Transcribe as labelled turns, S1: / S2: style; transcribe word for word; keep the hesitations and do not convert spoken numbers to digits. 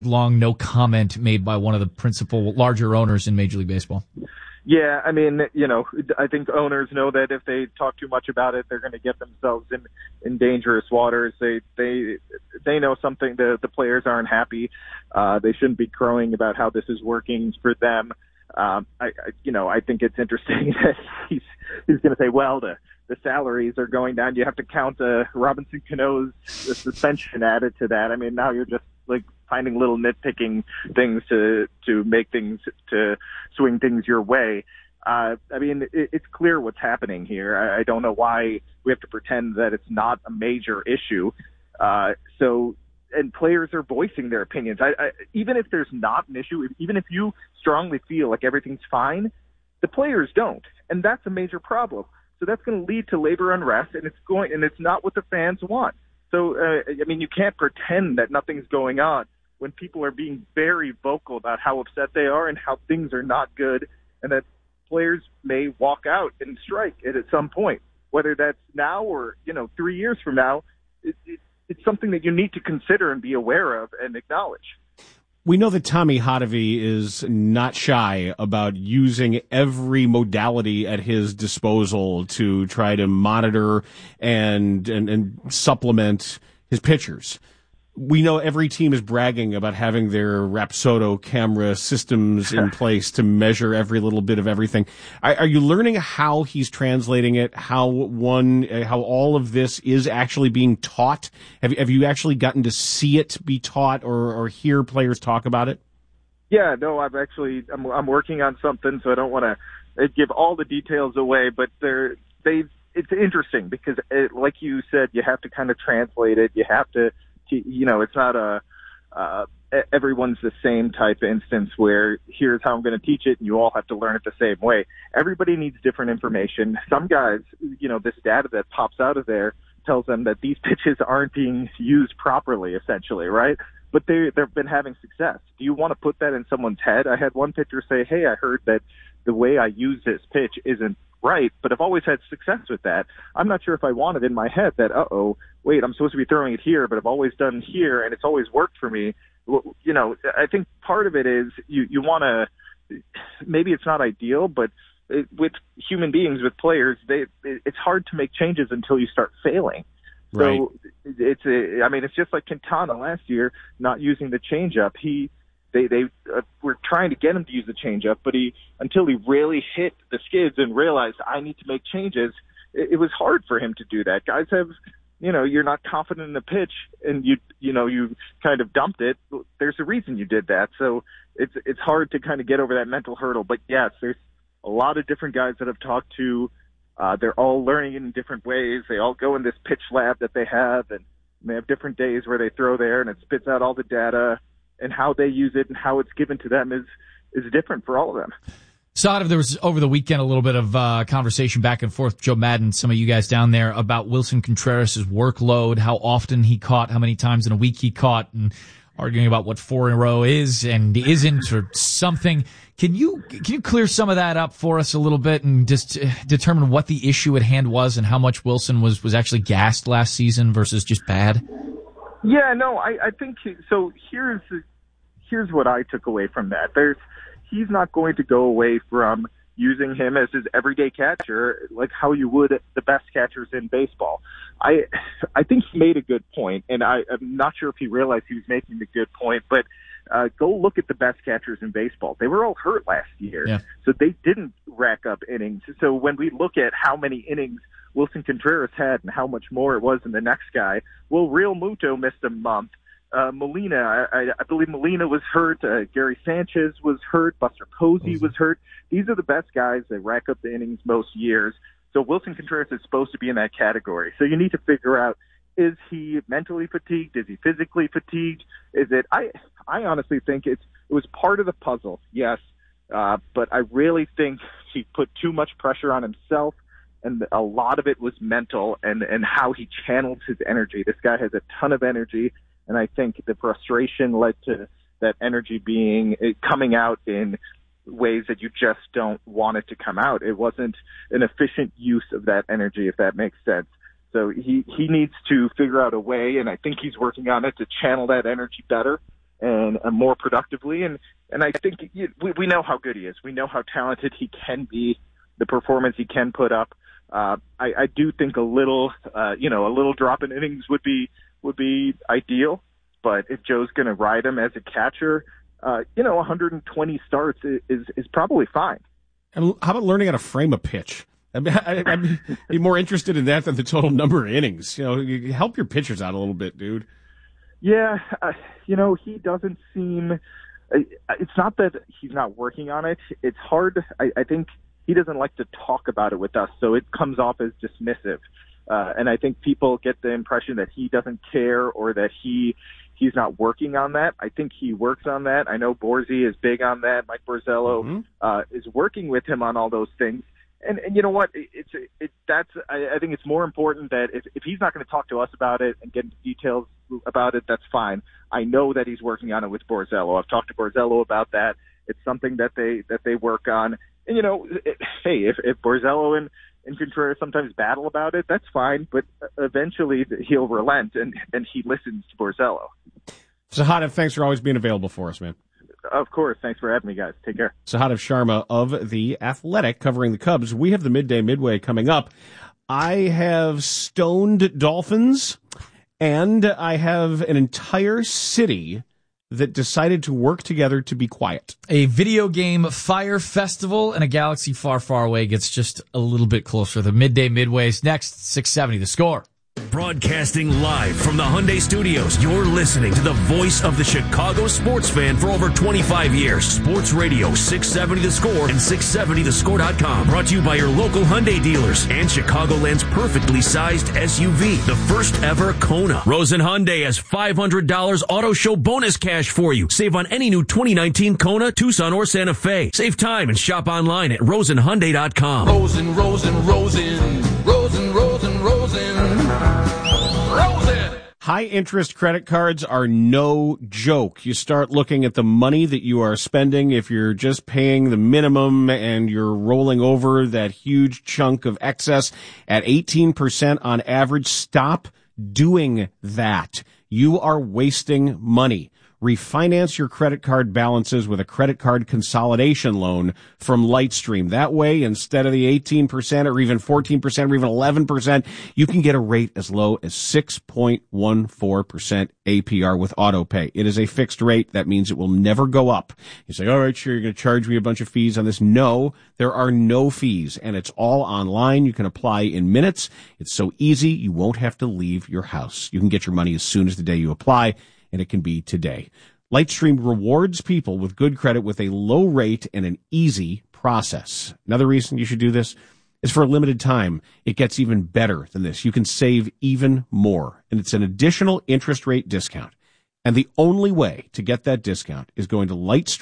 S1: long no comment made by one of the principal larger owners in Major League Baseball.
S2: Yeah, I mean, you know, I think owners know that if they talk too much about it, they're going to get themselves in, in dangerous waters. They they they know something. The the players aren't happy. Uh, they shouldn't be crowing about how this is working for them. Um, I, I you know I think it's interesting that he's he's going to say, well, the the salaries are going down. You have to count uh, Robinson Cano's suspension added to that. I mean, now you're just like finding little nitpicking things to to make things to swing things your way. Uh, I mean, it, it's clear what's happening here. I, I don't know why we have to pretend that it's not a major issue. Uh, so, and players are voicing their opinions. I, I, even if there's not an issue, even if you strongly feel like everything's fine, the players don't, and that's a major problem. So that's going to lead to labor unrest, and it's going, and it's not what the fans want. So, uh, I mean, you can't pretend that nothing's going on when people are being very vocal about how upset they are and how things are not good, and that players may walk out and strike it at some point, whether that's now or, you know, three years from now. It, it, it's something that you need to consider and be aware of and acknowledge.
S3: We know that Tommy Hotovy is not shy about using every modality at his disposal to try to monitor and, and, and supplement his pitchers. We know every team is bragging about having their Rapsodo camera systems in place to measure every little bit of everything. Are, are you learning how he's translating it? How one, how all of this is actually being taught? Have, have you actually gotten to see it be taught or, or hear players talk about it?
S2: Yeah, no, I've actually, I'm, I'm working on something, so I don't want to give all the details away, but they're, they, it's interesting because it, like you said, you have to kind of translate it. You have to, you know, it's not a, uh, everyone's the same type of instance where here's how I'm going to teach it and you all have to learn it the same way. Everybody needs different information. Some guys, you know, this data that pops out of there tells them that these pitches aren't being used properly, essentially, right? But they, they've been having success. Do you want to put that in someone's head? I had one pitcher say, hey, I heard that the way I use this pitch isn't right, but I've always had success with that. I'm not sure if I want it in my head that, uh-oh, wait, I'm supposed to be throwing it here, but I've always done here, and it's always worked for me. Well, you know, I think part of it is you, you want to, maybe it's not ideal, but it, with human beings, with players, they it, it's hard to make changes until you start failing.
S3: Right.
S2: So it's a, I mean, it's just like Quintana last year not using the changeup. He They they uh, were trying to get him to use the changeup, but he until he really hit the skids and realized I need to make changes, it, it was hard for him to do that. Guys have, you know, you're not confident in the pitch, and you you know you kind of dumped it. There's a reason you did that, so it's it's hard to kind of get over that mental hurdle. But yes, there's a lot of different guys that I've talked to. Uh, they're all learning in different ways. They all go in this pitch lab that they have, and they have different days where they throw there, and it spits out all the data. And how they use it and how it's given to them is is different for all of them.
S1: Saad, there was over the weekend a little bit of uh, conversation back and forth with Joe Madden, some of you guys down there, about Wilson Contreras' workload, how often he caught, how many times in a week he caught, and arguing about what four in a row is and isn't or something. Can you can you clear some of that up for us a little bit and just uh, determine what the issue at hand was and how much Wilson was, was actually gassed last season versus just bad?
S2: Yeah, no, I, I think he, so. Here's here's what I took away from that. There's he's not going to go away from using him as his everyday catcher like how you would the best catchers in baseball. I I think he made a good point, and I, I'm not sure if he realized he was making a good point, but uh, go look at the best catchers in baseball. They were all hurt last year,
S1: yeah.
S2: so they didn't rack up innings. So when we look at how many innings Wilson Contreras had and how much more it was than the next guy, well, Real Muto missed a month. Uh, Molina, I, I believe Molina was hurt. Uh, Gary Sanchez was hurt. Buster Posey was hurt. These are the best guys that rack up the innings most years. So Wilson Contreras is supposed to be in that category. So you need to figure out, is he mentally fatigued? Is he physically fatigued? Is it, I, I honestly think it's, it was part of the puzzle. Yes. Uh, but I really think he put too much pressure on himself. And a lot of it was mental and, and how he channeled his energy. This guy has a ton of energy. And I think the frustration led to that energy being coming out in ways that you just don't want it to come out. It wasn't an efficient use of that energy, if that makes sense. So he, he needs to figure out a way, and I think he's working on it, to channel that energy better and uh, more productively. And, and I think we, we know how good he is. We know how talented he can be, the performance he can put up. Uh, I, I do think a little, uh, you know, a little drop in innings would be, would be ideal. But if Joe's going to ride him as a catcher, uh, you know, one hundred twenty starts is, is, is probably fine.
S3: And how about learning how to frame a pitch? I'd be, I'd be more interested in that than the total number of innings. You know, you help your pitchers out a little bit, dude.
S2: Yeah, uh, you know, he doesn't seem. Uh, it's not that he's not working on it. It's hard. I, I think he doesn't like to talk about it with us, so it comes off as dismissive. Uh, and I think people get the impression that he doesn't care or that he he's not working on that. I think he works on that. I know Borzy is big on that. Mike Borzello mm-hmm. uh, is working with him on all those things. And, and you know what? It, it's it, that's I, I think it's more important that if, if he's not going to talk to us about it and get into details about it, that's fine. I know that he's working on it with Borzello. I've talked to Borzello about that. It's something that they that they work on. And you know, it, hey, if, if Borzello and and Contreras sometimes battle about it, that's fine. But eventually he'll relent and and he listens to Borzello.
S3: Sahadev, thanks for always being available for us, man.
S2: Of course. Thanks for having me, guys. Take care.
S3: Sahadev Sharma of The Athletic covering the Cubs. We have the Midday Midway coming up. I have stoned dolphins, and I have an entire city that decided to work together to be quiet.
S1: A video game fire festival in a galaxy far, far away gets just a little bit closer. The Midday Midway's next, six seventy The Score.
S4: Broadcasting live from the Hyundai Studios, you're listening to the voice of the Chicago sports fan for over twenty-five years. Sports Radio six seventy The Score and six seventy the score dot com. Brought to you by your local Hyundai dealers and Chicagoland's perfectly sized S U V, the first ever Kona. Rosen Hyundai has five hundred dollars auto show bonus cash for you. Save on any new twenty nineteen Kona, Tucson, or Santa Fe. Save time and shop online at rosen hyundai dot com.
S5: Rosen, Rosen, Rosen, Rosen, Rosen, Rosen. Rosen.
S3: High interest credit cards are no joke. You start looking at the money that you are spending. If you're just paying the minimum and you're rolling over that huge chunk of excess at eighteen percent on average, stop doing that. You are wasting money. Refinance your credit card balances with a credit card consolidation loan from Lightstream. That way, instead of the eighteen percent or even fourteen percent or even eleven percent, you can get a rate as low as six point one four percent A P R with AutoPay. It is a fixed rate. That means it will never go up. You say, all right, sure, you're going to charge me a bunch of fees on this. No, there are no fees, and it's all online. You can apply in minutes. It's so easy, you won't have to leave your house. You can get your money as soon as the day you apply, and it can be today. Lightstream rewards people with good credit with a low rate and an easy process. Another reason you should do this is for a limited time. It gets even better than this. You can save even more, and it's an additional interest rate discount. And the only way to get that discount is going to Lightstream.